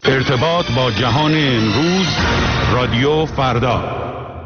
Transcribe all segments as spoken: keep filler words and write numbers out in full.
ارتباط با جهان امروز، رادیو فردا.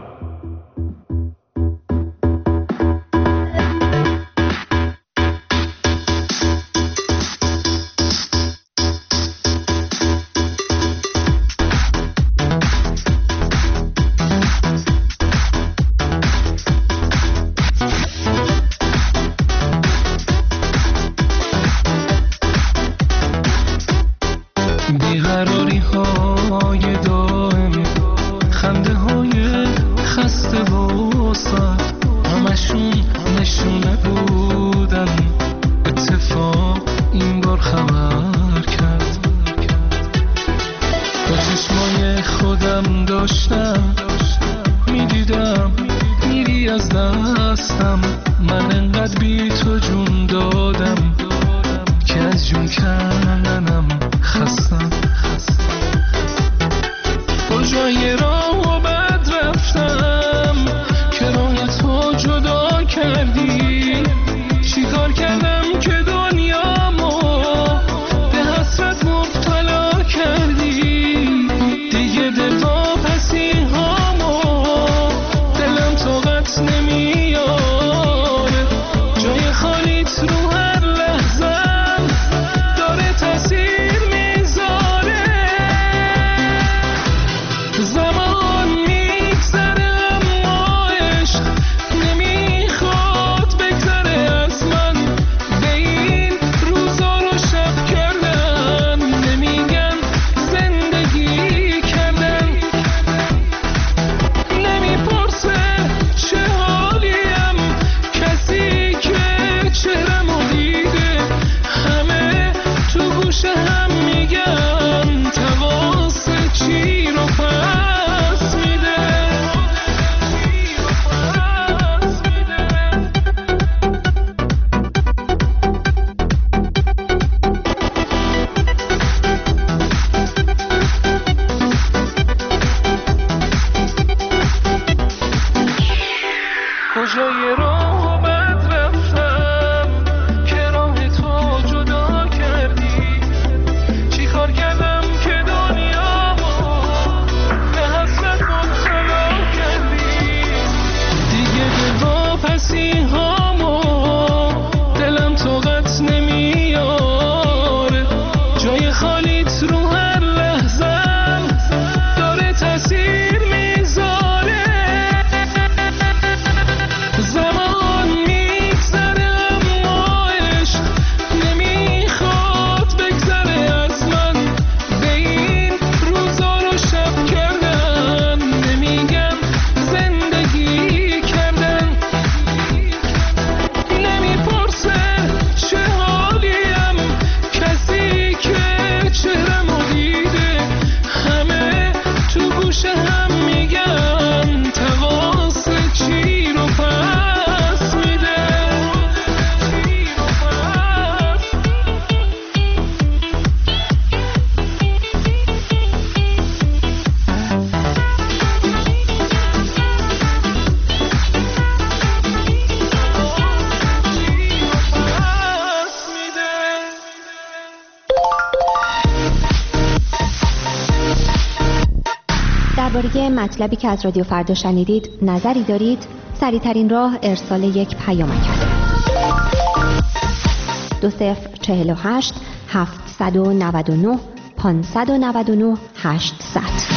درباره مطلبی که از رادیو فردا شنیدید نظری دارید؟ سریع‌ترین راه ارسال یک پیامک است. دو صفر چهل و هشت هفتصد و نود و نه پانصد و نود و نه هشتصد.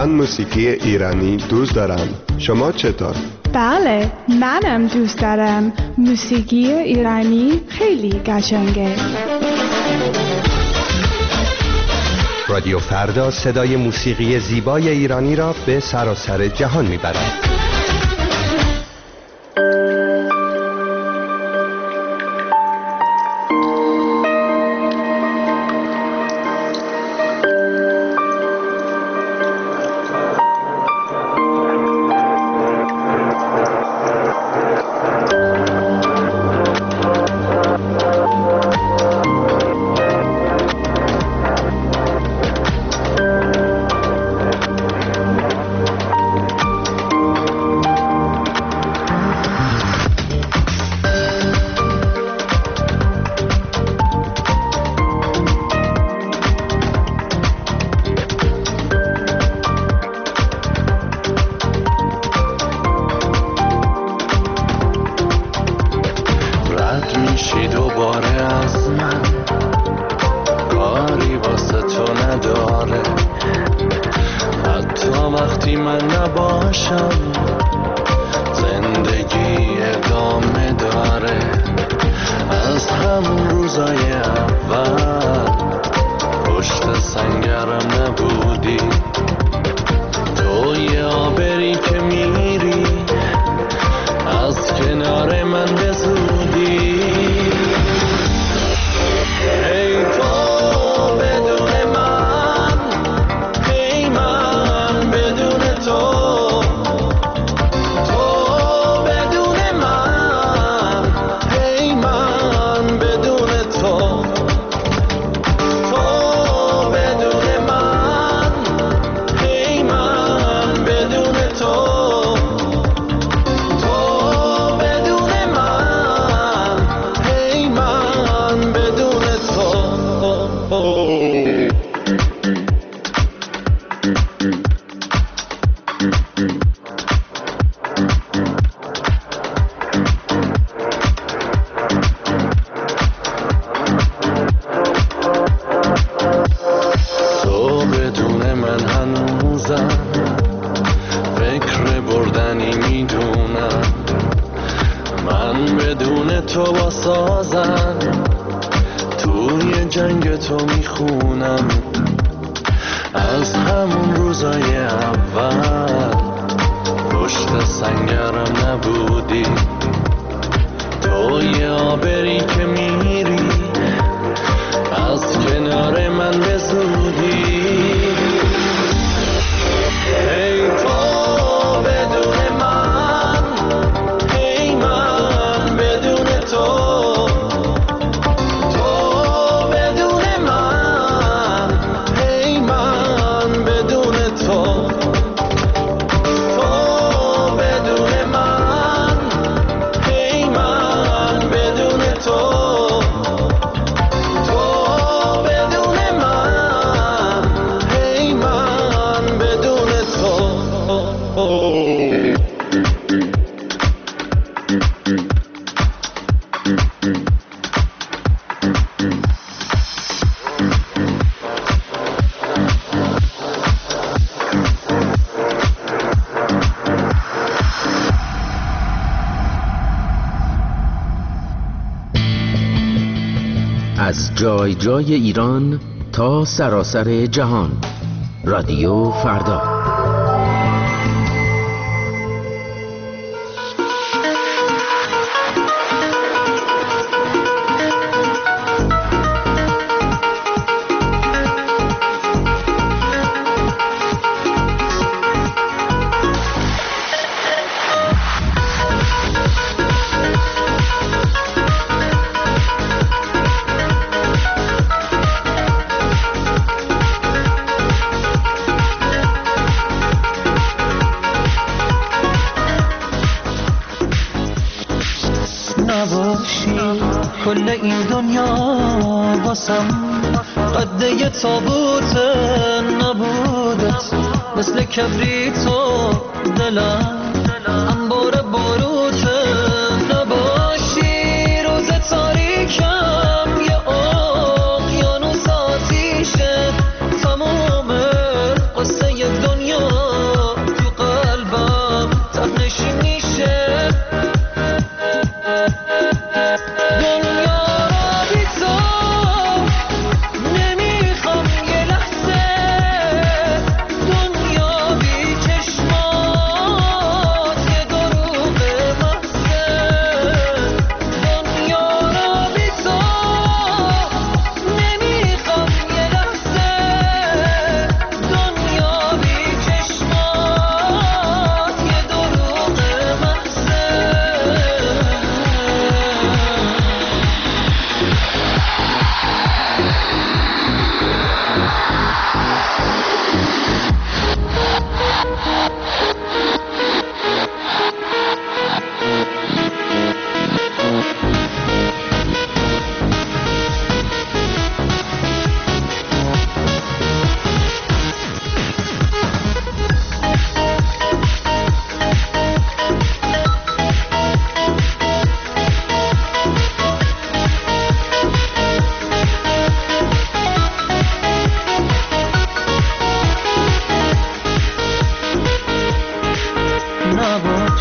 من موسیقی ایرانی دوست دارم. شما چطور؟ بله، منم دوست دارم. موسیقی ایرانی خیلی قشنگه. رادیو فردا صدای موسیقی زیبای ایرانی را به سراسر جهان میبرد. از جای جای ایران تا سراسر جهان، رادیو فردا. کل این دنیا واسم قده تابوت نبودت، مثل کبریت و دلم انبار باروت. نباشی روز تاریکم یه اقیانوس آتیشه، تمام قصه دنیا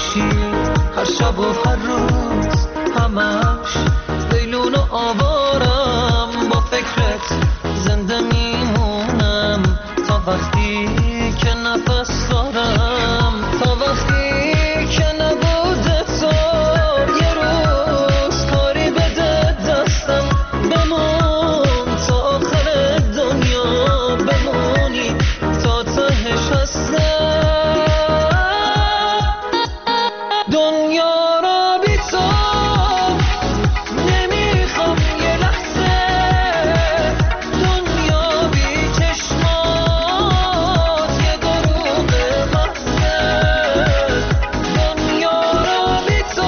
باشی هر شب و هر روز همش لیلون و آوارم با فکرت زنده میمونم تا وقتی که نفس دارم تا وقتی که نبوده تو یه روز کاری بده دستم بمون تا آخر دنیا بمونی تا تهش هستم دنیا را بی تو نمیخوام یه لحظه دنیا بی چشمات یه دروغ محضه دنیا را بی تو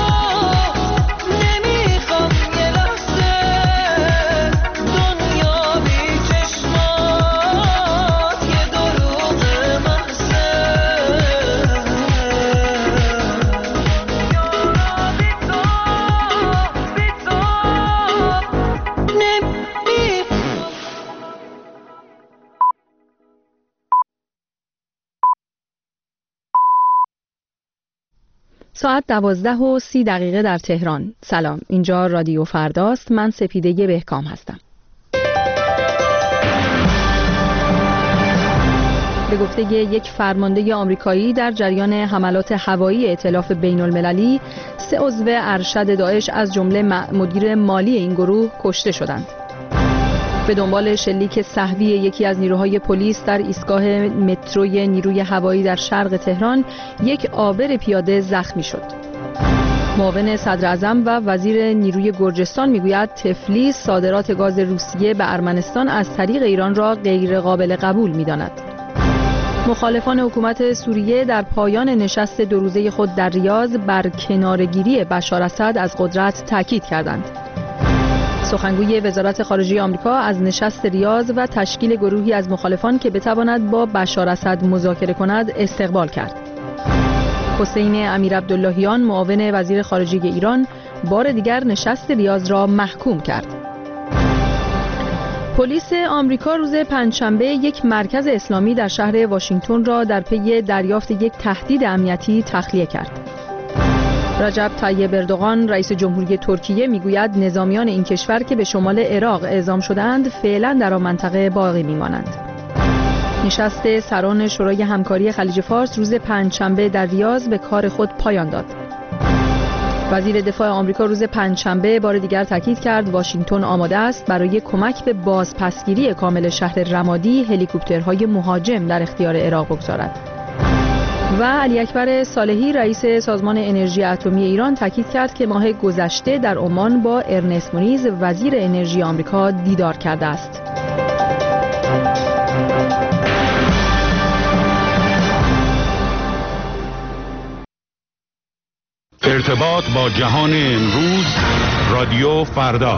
نمیخوام یه لحظه دنیا بی چشمات یه دروغ محضه ساعت دوازده و سی دقیقه در تهران. سلام، اینجا رادیو فرداست. من سپیده بهکام هستم. به گفته یک فرمانده آمریکایی در جریان حملات هوایی ائتلاف بین المللی، سه عضو ارشد داعش از جمله مدیر مالی این گروه کشته شدند. به دنبال شلیک سه‌وی یکی از نیروهای پلیس در ایستگاه متروی نیروی هوایی در شرق تهران، یک عابر پیاده زخمی شد. معاون صدر اعظم و وزیر نیروی گرجستان میگوید تفلیس صادرات گاز روسیه به ارمنستان از طریق ایران را غیر قابل قبول می‌داند. مخالفان حکومت سوریه در پایان نشست دو روزه خود در ریاض بر کنارگیری بشار اسد از قدرت تاکید کردند. سخنگوی وزارت خارجه آمریکا از نشست ریاض و تشکیل گروهی از مخالفان که بتواند با بشار اسد مذاکره کند استقبال کرد. حسین امیرعبداللهیان معاون وزیر خارجه ایران بار دیگر نشست ریاض را محکوم کرد. پلیس آمریکا روز پنجشنبه یک مرکز اسلامی در شهر واشنگتن را در پی دریافت یک تهدید امنیتی تخلیه کرد. رجب طیب اردوغان رئیس جمهوری ترکیه میگوید نظامیان این کشور که به شمال عراق اعزام شدند فعلا در آن منطقه باقی میمانند. نشست سران شورای همکاری خلیج فارس روز پنجشنبه در ریاض به کار خود پایان داد. وزیر دفاع آمریکا روز پنجشنبه بار دیگر تاکید کرد واشنگتن آماده است برای کمک به بازپسگیری کامل شهر رمادی هلیکوپترهای مهاجم در اختیار عراق بگذارد. و علی اکبر صالحی رئیس سازمان انرژی اتمی ایران تاکید کرد که ماه گذشته در عمان با ارنست مونیز وزیر انرژی آمریکا دیدار کرده است. ارتباط با جهان امروز، رادیو فردا.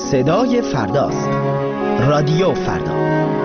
صدای فرداست. رادیو فردا.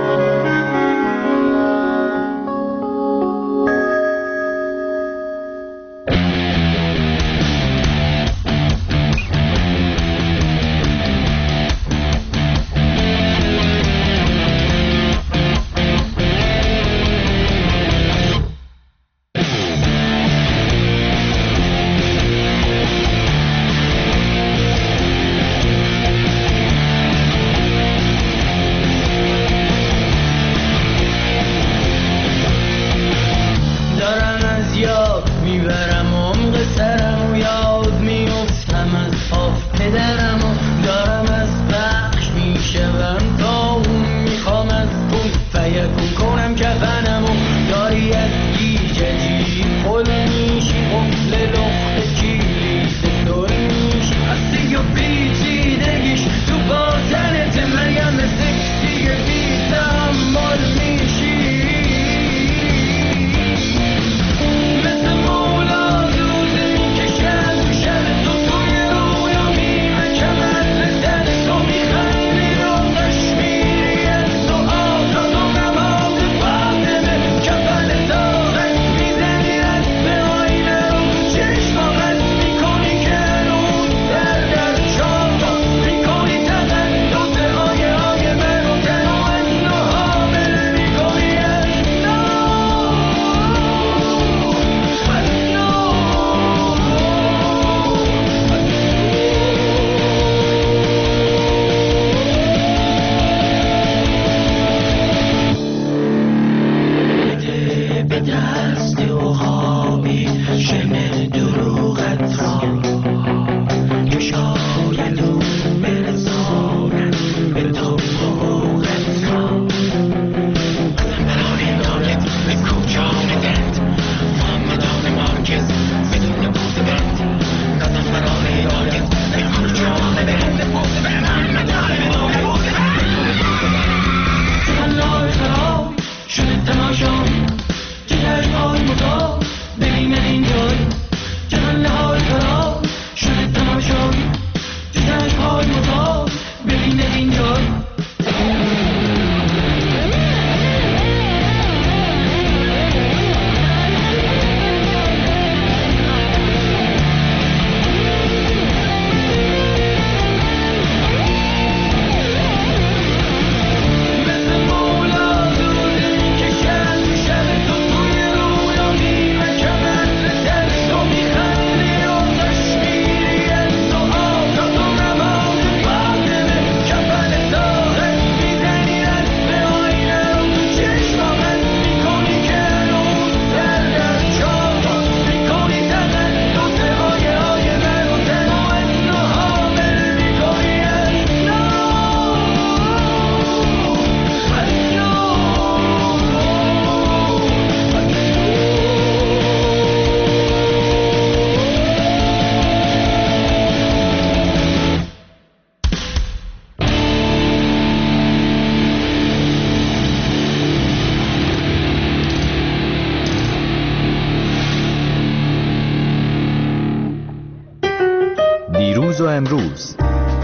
دیروز و امروز،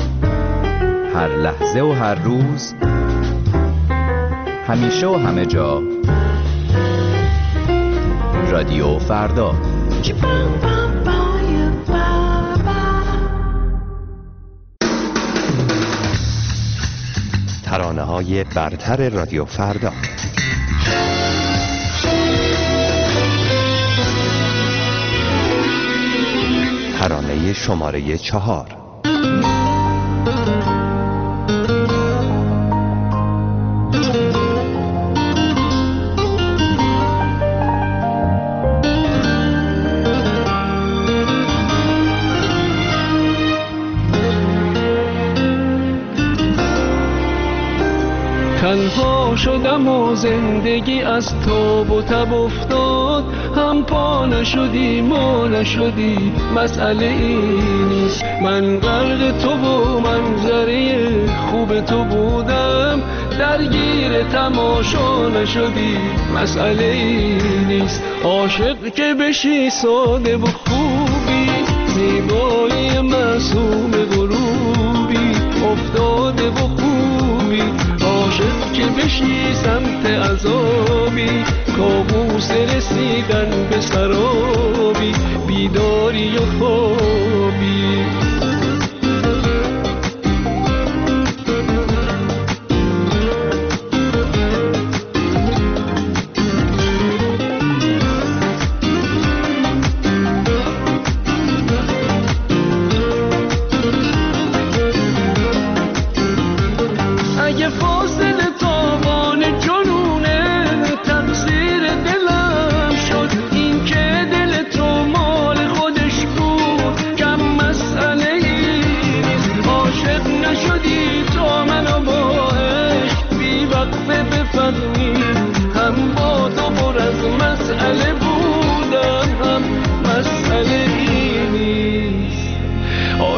هر لحظه و هر روز، همیشه و همه جا، رادیو فردا. ترانه‌های برتر رادیو فردا. ترانه شماره چهار. تنها شدم و زندگی از تاب و تب افتاد، هم پا نشدی ما نشدی، مسئله این نیست. من غرق تو و منظره خوب تو بودم، درگیر تماشا نشدی، مسئله این نیست. عاشق که بشی ساده و خوبی، زیبایی معصوم غروبی، افتاد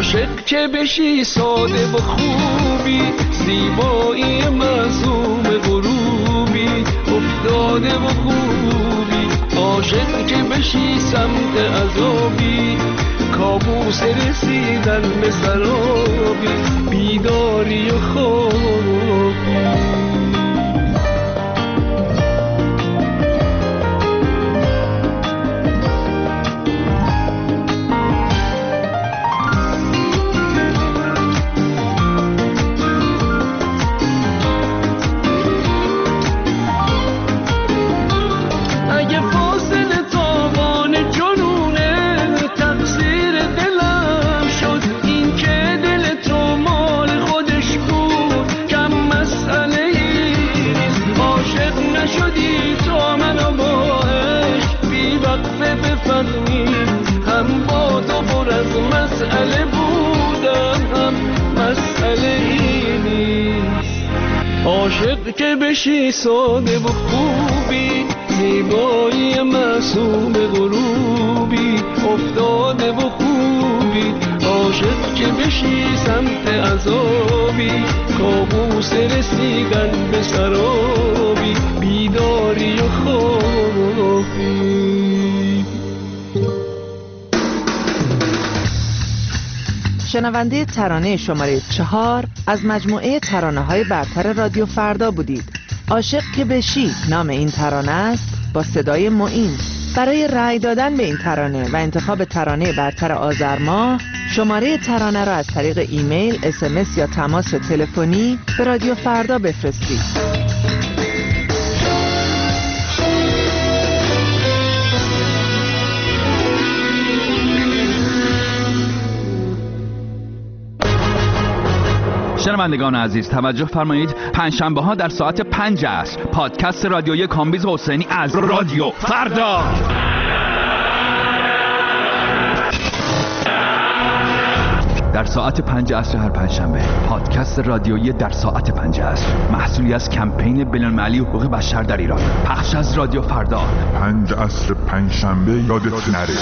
عاشق که بشی ساده و خوبی، زیبایی معصوم غروبی، افتاده و خوبی. عاشق که بشی سمت عذابی، کابوس رسیدن به سرابی، بیداری و خوابی. هم با تو پر از مسئله بودم، هم مسئله ای نیست. عاشق که بشی ساده و خوبی، زیبایی معصوم غروبی، افتاده و خوبی. عاشق که بشی سمت عذابی، کابوس رسیدن به سرابی، بیداری و خوابی. شنونده ترانه شماره چهار از مجموعه ترانه های برتر رادیو فردا بودید. عاشق که بشی نام این ترانه است، با صدای معین. برای رأی دادن به این ترانه و انتخاب ترانه برتر آذر ماه، شماره ترانه را از طریق ایمیل، اس ام اس یا تماس تلفنی به رادیو فردا بفرستید. شنوندگان عزیز توجه فرمایید، پنجشنبه ها در ساعت پنج عصر پادکست رادیویی کامبیز حسینی از رادیو فردا. در ساعت پنج عصر هر پنجشنبه پادکست رادیویی در ساعت پنج عصر، محصولی از کمپین بین‌المللی حقوق بشر در ایران، پخش از رادیو فردا. پنج عصر پنجشنبه یادت نره.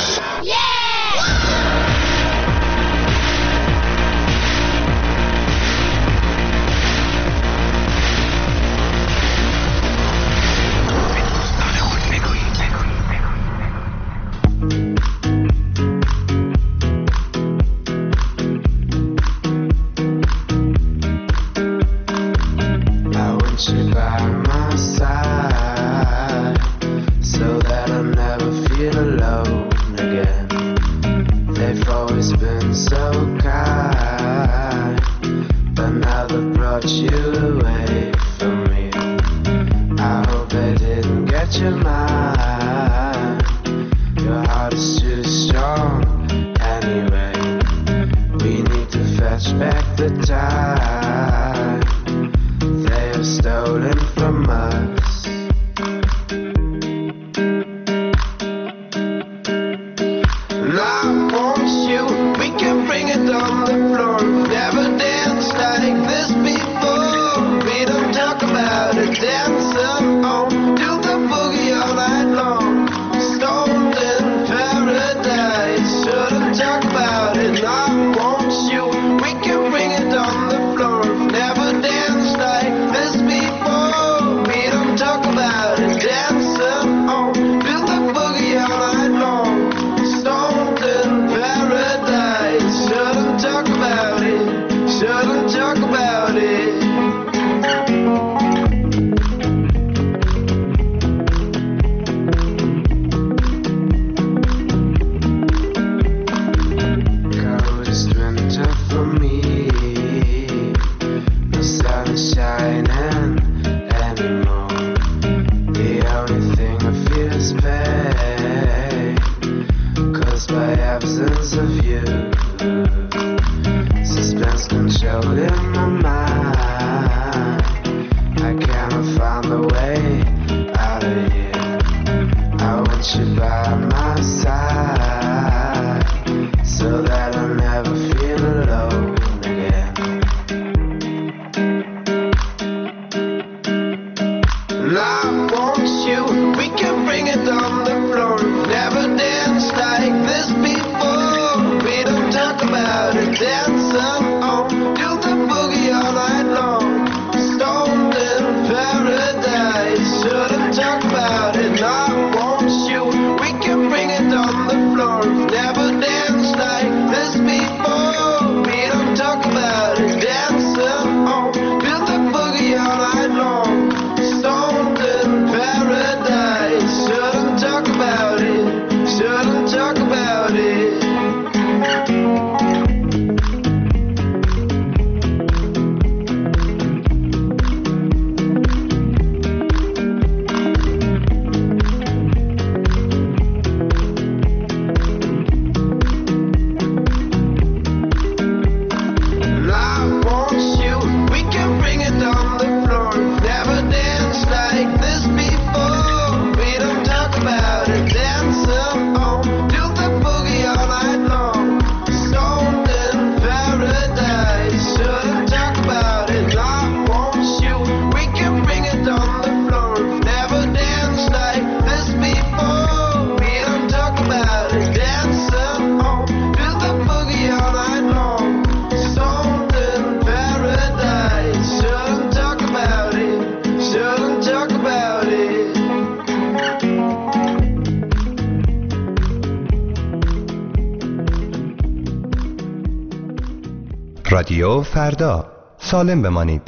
Never danced like this before. We don't talk about it. رادیو فردا، سالم بمانید.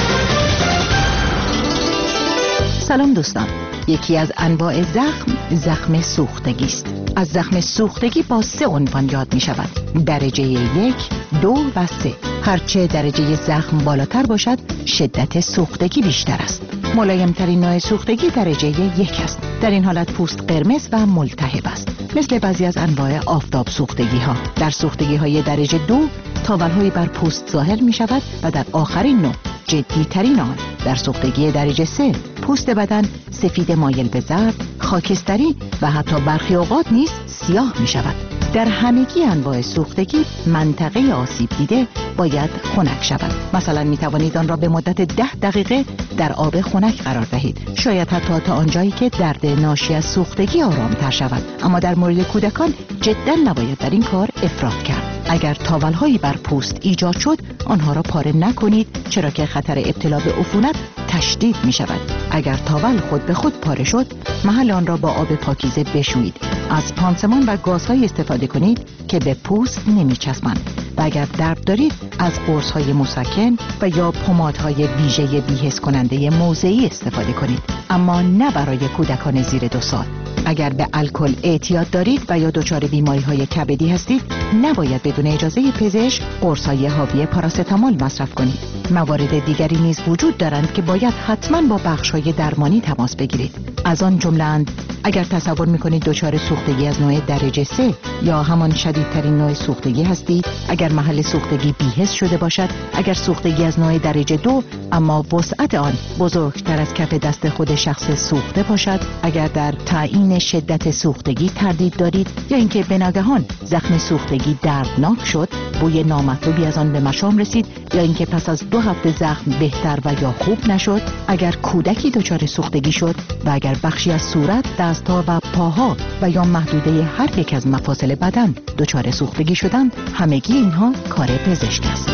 سلام دوستان. یکی از انواع زخم زخم سوختگی است. از زخم سوختگی با سه عنوان یاد می شود: درجه یک، دو و سه. هرچه درجه زخم بالاتر باشد شدت سوختگی بیشتر است. ملایمترین نوع سوختگی درجه یک است. در این حالت پوست قرمز و ملتهب است، مثل بعضی از انواع آفتاب سوختگی ها. در سوختگی های درجه دو تاول‌هایی بر پوست ظاهر می شود و در آخرین نوع جدی ترین آن در سوختگی درجه سه پوست بدن سفید مایل به زرد، خاکستری و حتی برخی اوقات نیز سیاه می شود. در همگی انواع سوختگی منطقه آسیب دیده باید خنک شود. مثلا می توانید آن را به مدت ده دقیقه در آب خنک قرار دهید، شاید حتی تا آنجایی که درد ناشی از سوختگی آرام تر شود. اما در مورد کودکان جدا نباید در این کار افراط کرد. اگر تاول‌هایی بر پوست ایجاد شد آنها را پاره نکنید، چرا که خطر ابتلا به عفونت تشدید می شود. اگر تاول خود به خود پاره شد محل آن را با آب پاکیزه بشویید. از پانسمان و گازهای استفاده کنید که به پوست نمی چسبند و اگر درد دارید از قرص‌های مسکن و یا پمادهای ویژه بی‌حس کننده موضعی استفاده کنید، اما نه برای کودکان زیر دو سال. اگر به الکل اعتیاد دارید و یا دچار بیماری‌های کبدی هستید نباید بدون اجازه پزشک قرص‌های حاوی پاراستامول مصرف کنید. موارد دیگری نیز وجود دارند که باید حتما با بخش‌های درمانی تماس بگیرید. از آن جمله‌اند اگر تصور می‌کنید دچار سوختگی از نوع درجه سه یا همان شدیدترین نوع سوختگی هستید، اگر محل سوختگی بی‌حس شده باشد، اگر سوختگی از نوع درجه دو اما وسعت آن بزرگتر از کف دست خود شخص سوخته باشد، اگر در تعیین شدت سوختگی تردید دارید یا اینکه به ناگهان زخم سوختگی دردناک شد، بوی نامطلوبی از آن به مشام رسید یا اینکه پس از دو هفته زخم بهتر و یا خوب نشد، اگر کودکی دچار سوختگی شد و اگر بخشی از صورت، دست‌ها و پاها و یا محدوده هر یک از مفاصل بدن دچار سوختگی شدند، همگی اینها کار پزشک است.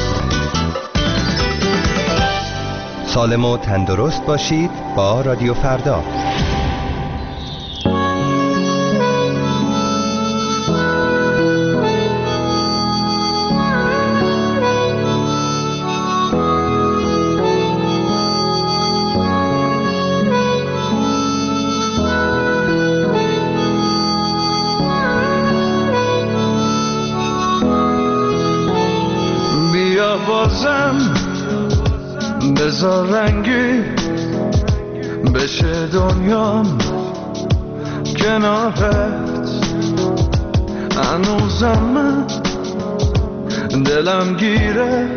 سالم و تندرست باشید با رادیو فردا. بذار رنگی بشه دنیام کنارت، هنوزم من دلم گیره،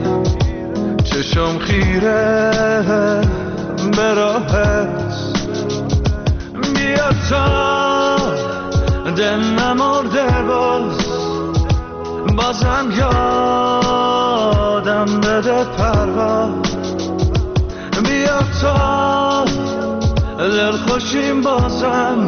چشم خیره به راهت. بیا تا دل نمرده باز، بازم یادم بده پرواز. بیا تا دل خوشیم بازم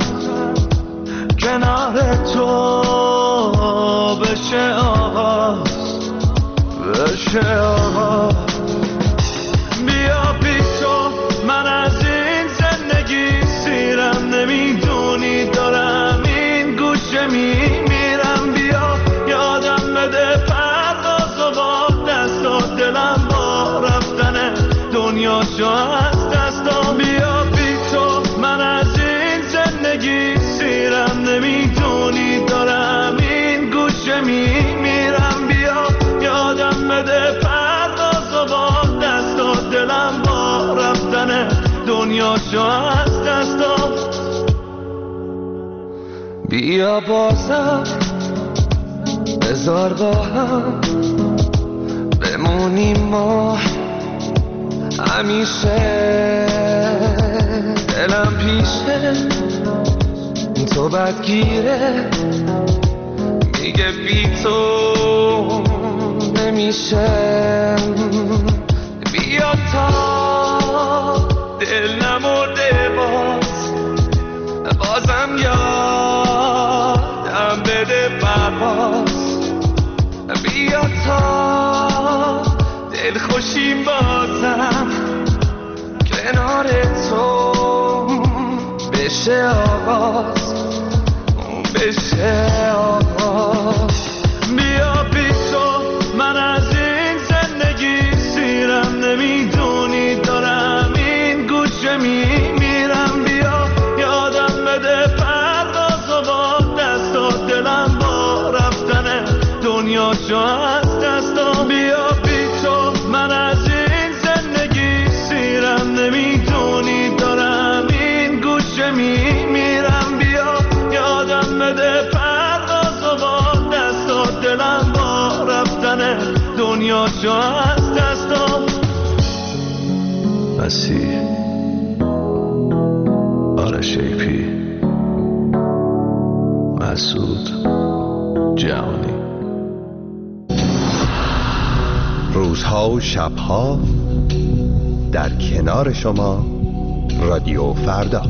کنار تو بشه آغاز، بشه آغاز. بیا بی تو من از این زندگی سیرم، نمیدونی دارم این گوشه میمیرم. بیا یادم بده پرداز و با دست و دلم با رفتن دنیا شو از دستم. بیا بی تو من از این زندگی سیرم، نمیدونی دارم این گوشه میمیرم. بیا یادم بده پرداز و با دست و دلم با رفتن دنیا شو از دستم. بیا بازم بذار با هم بمونیم ما همیشه، دلم پیشه تو بدگیره، میگه بی تو نمیشه. بیا تا دل نمرده باز، بازم یادم بده پرواز. بیا تا دل خوشیم بازم کنار تو بشه آغاز، بشه آغاز. بیا بی تو من از این نمیدونی دارم این گوشه میمیرم، بیا یادم بده پرداز و با دست و دلم با رفتن دنیا شو از دستم، بیا بی تو من از این زندگی سیرم، نمیدونی دارم این گوشه میمیرم، بیا یادم بده پرداز و با دست و دلم با رفتن دنیا شو از دستم. مسیح آرش ایپی مسعود جهانی. روزها و شبها در کنار شما رادیو فردا.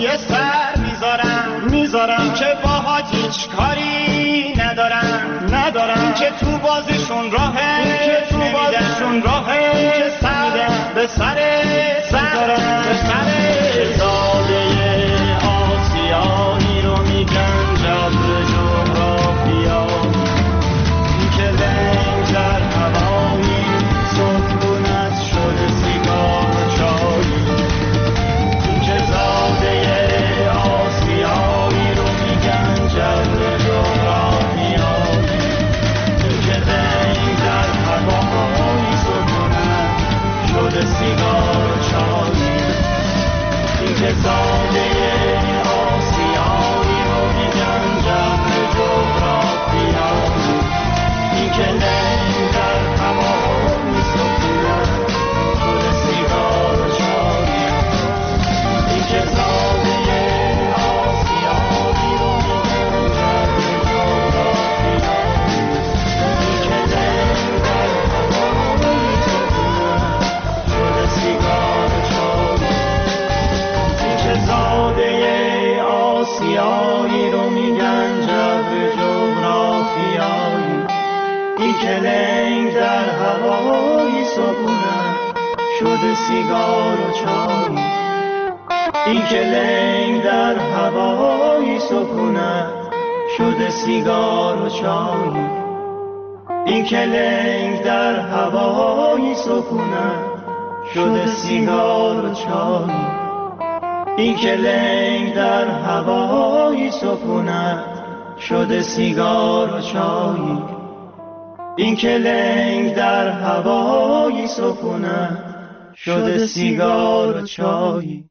میذارم که باهات هیچ کاری ندارم، ندارم، این که تو بازشون راهه، این که تو بازشون راهه، این که سر به سر سر به سر زاده آسیایی رو میگن جبر جغرافیا، این که لنگ در هوایی سکونت شده سیگار و چایی، این که زاده آسیایی رو میگن جبر جغرافیا، این که لنگ در هوایی سکونت شده سیگار و چایی، این که زاده آسیایی رو میگن جبر جغرافیا، این که لنگ در هوایی سکونت شده سیگار و چایی، این که زاده آسیایی رو میگن جبر جغرافیا، این که لنگ در هوایی سکونت شده سیگار و چایی، این که زاده آسیایی رو میگن جبر جغرافیایی، این که لنگ در هوایی سکونت شده سیگار و چایی، این که لنگ در هوایی سکونت شده سیگار و چایی، این که لنگ در هوایی سکونت شده سیگار و چایی، این که لنگ در هوایی سکونت شده سیگار و چایی، این که لنگ در هوایی سکونت شده سیگار و چایی.